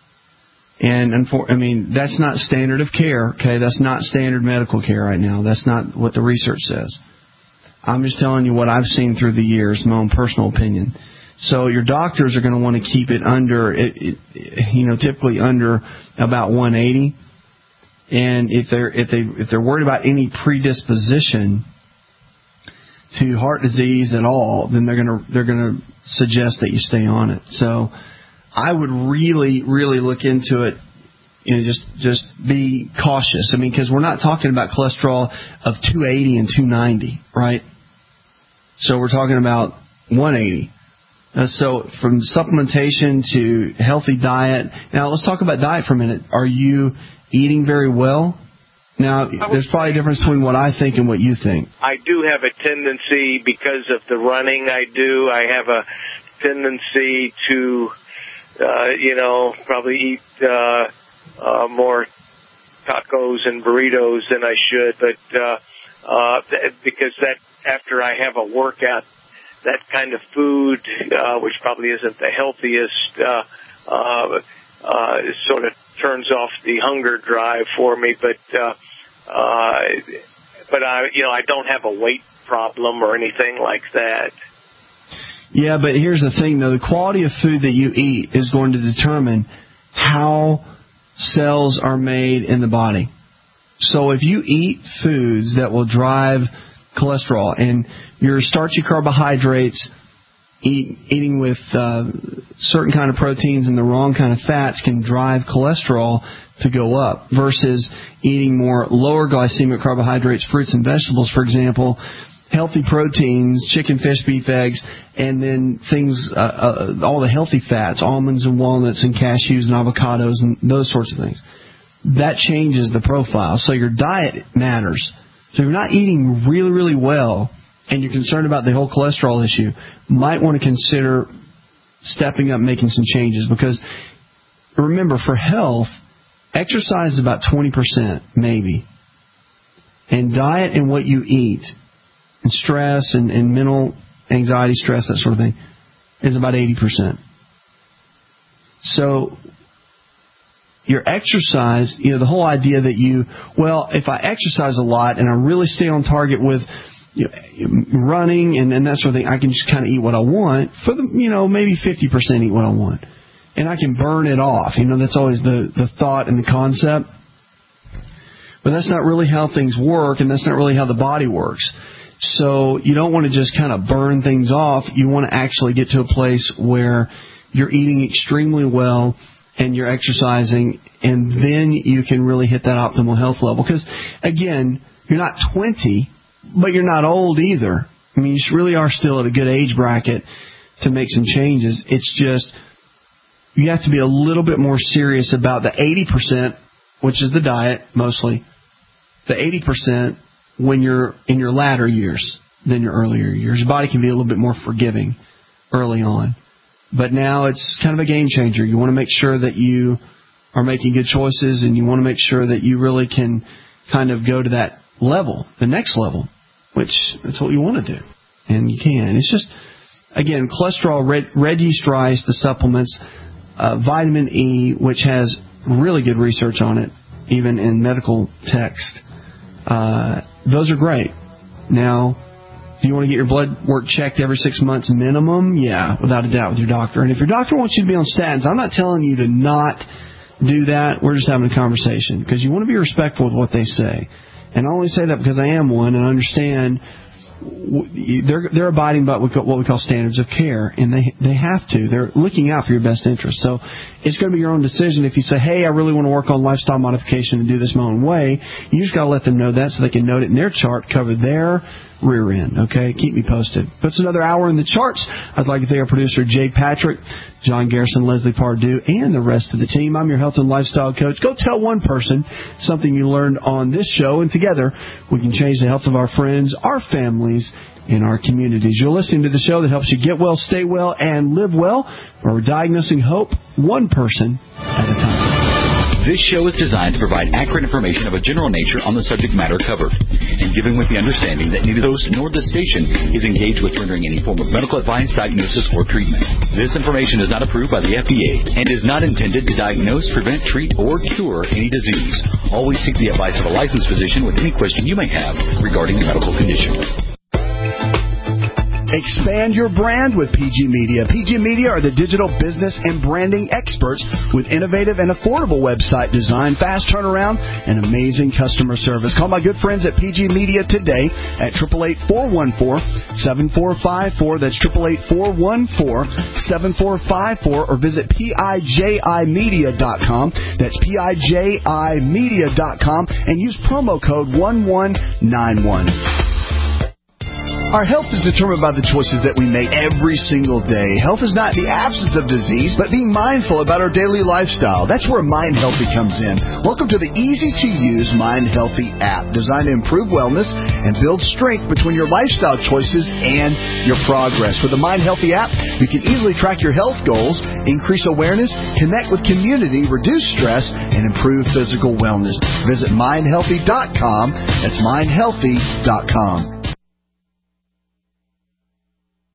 And, I mean, that's not standard of care, okay? That's not standard medical care right now. That's not what the research says. I'm just telling you what I've seen through the years, my own personal opinion. So your doctors are going to want to keep it under, it, it, you know, typically under about one eighty. And if they're if they if they're worried about any predisposition to heart disease at all, then they're going to they're going to suggest that you stay on it. So I would really really look into it. You know, just just be cautious. I mean, because we're not talking about cholesterol of two eighty and two ninety, right? So we're talking about one eighty. Uh, so from supplementation to healthy diet. Now, let's talk about diet for a minute. Are you eating very well? Now, there's probably a difference between what I think and what you think. I do have a tendency, because of the running I do, I have a tendency to, uh, you know, probably eat uh, uh, more tacos and burritos than I should. But uh, uh, because that after I have a workout, that kind of food, uh, which probably isn't the healthiest, uh, uh, uh, sort of turns off the hunger drive for me. But, uh, uh, but I, you know, I don't have a weight problem or anything like that. Yeah, but here's the thing, though. The quality of food that you eat is going to determine how cells are made in the body. So if you eat foods that will drive cholesterol and your starchy carbohydrates, eat, eating with uh, certain kind of proteins and the wrong kind of fats can drive cholesterol to go up versus eating more lower glycemic carbohydrates, fruits and vegetables, for example, healthy proteins, chicken, fish, beef, eggs, and then things, uh, uh, all the healthy fats, almonds and walnuts and cashews and avocados and those sorts of things. That changes the profile. So your diet matters. So if you're not eating really, really well and you're concerned about the whole cholesterol issue, you might want to consider stepping up, making some changes. Because remember, for health, exercise is about twenty percent maybe. And diet and what you eat and stress and, and mental anxiety, stress, that sort of thing, is about eighty percent. So your exercise, you know, the whole idea that you, well, if I exercise a lot and I really stay on target with you know, running and, and that sort of thing, I can just kind of eat what I want for the, you know, maybe fifty percent eat what I want. And I can burn it off. You know, that's always the, the thought and the concept. But that's not really how things work, and that's not really how the body works. So you don't want to just kind of burn things off. You want to actually get to a place where you're eating extremely well and you're exercising, and then you can really hit that optimal health level. Because, again, you're not twenty, but you're not old either. I mean, you really are still at a good age bracket to make some changes. It's just you have to be a little bit more serious about the eighty percent, which is the diet mostly, the eighty percent when you're in your latter years than your earlier years. Your body can be a little bit more forgiving early on. But now it's kind of a game changer. You want to make sure that you are making good choices, and you want to make sure that you really can kind of go to that level, the next level, which that's what you want to do. And you can. It's just, again, cholesterol, red, red yeast rice, the supplements, uh, vitamin E, which has really good research on it, even in medical text. Uh, those are great. Now, do you want to get your blood work checked every six months minimum? Yeah, without a doubt, with your doctor. And if your doctor wants you to be on statins, I'm not telling you to not do that. We're just having a conversation because you want to be respectful of what they say. And I only say that because I am one and I understand they're they're abiding by what we call standards of care, and they they have to. They're looking out for your best interest. So it's going to be your own decision. If you say, hey, I really want to work on lifestyle modification and do this my own way, you just got to let them know that so they can note it in their chart, cover their rear end. Okay, keep me posted. That's another hour in the charts. I'd like to thank our producer Jay Patrick, John Garrison, Leslie Pardue, and the rest of the team. I'm your health and lifestyle coach. Go tell one person something you learned on this show, and together we can change the health of our friends, our families, and our communities. You're listening to the show that helps you get well, stay well, and live well, where we're diagnosing hope one person at a time. This show is designed to provide accurate information of a general nature on the subject matter covered, and given with the understanding that neither host nor the station is engaged with rendering any form of medical advice, diagnosis, or treatment. This information is not approved by the F D A and is not intended to diagnose, prevent, treat, or cure any disease. Always seek the advice of a licensed physician with any question you may have regarding a medical condition. Expand your brand with P G Media. P G Media are the digital business and branding experts with innovative and affordable website design, fast turnaround, and amazing customer service. Call my good friends at P G Media today at eight eight eight, four one four, seven four five four. That's eight eight eight, four one four, seven four five four, or visit P I J I media dot com. That's P I J I media dot com and use promo code one one nine one. Our health is determined by the choices that we make every single day. Health is not the absence of disease, but being mindful about our daily lifestyle. That's where Mind Healthy comes in. Welcome to the easy-to-use Mind Healthy app, designed to improve wellness and build strength between your lifestyle choices and your progress. With the Mind Healthy app, you can easily track your health goals, increase awareness, connect with community, reduce stress, and improve physical wellness. Visit mind healthy dot com. That's mind healthy dot com.